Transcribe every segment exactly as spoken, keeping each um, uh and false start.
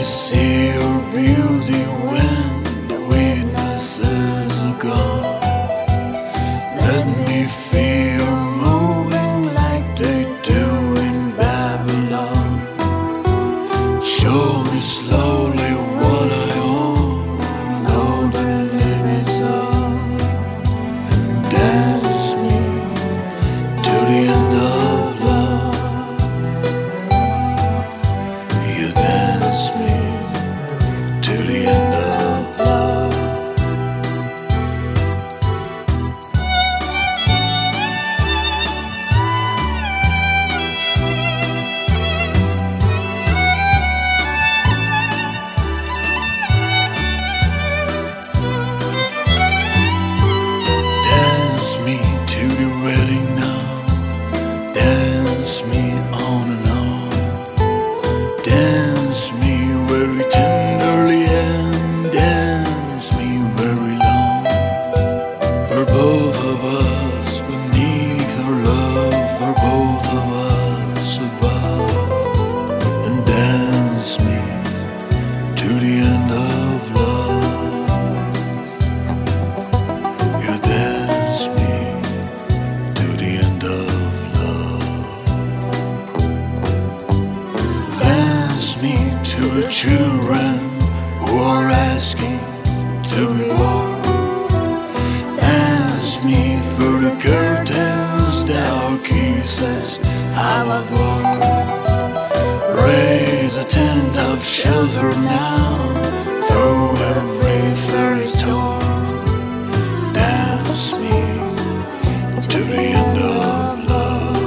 see your beauty when the witnesses are gone. Let me feel moving like they do in Babylon. Show me slowly what I own, know the limits of, and dance me to the end of love. You dance me to the end of love. Dance me to the wedding now. Dance me on and on. Dance me very tenderly and dance me very long. For both of us beneath our love, for both of us above. And dance me to the end of love. You dance me to the end of love. Dance me to the children who are asking to be born. Dance me through the curtains that our kisses have outworn. Raise a tent of shelter now, though everything is torn. Dance me to the end of love.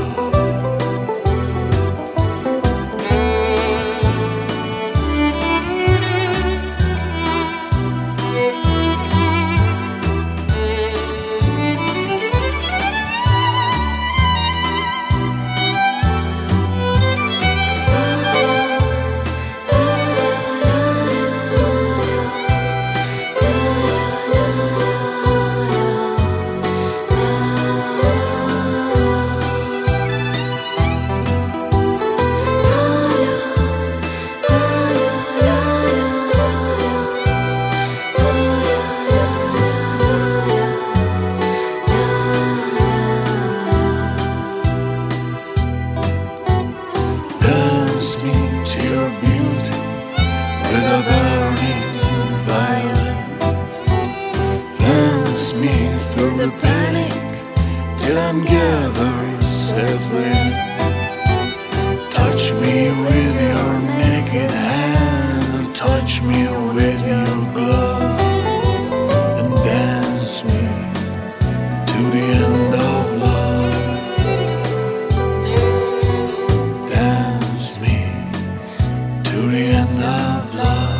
Dance me to your beauty with a burning violin. Dance me through the panic till I'm gathered safely. Touch me with your naked hand, and touch me with your glove, and dance me to the end of love. Dance me to the end of love.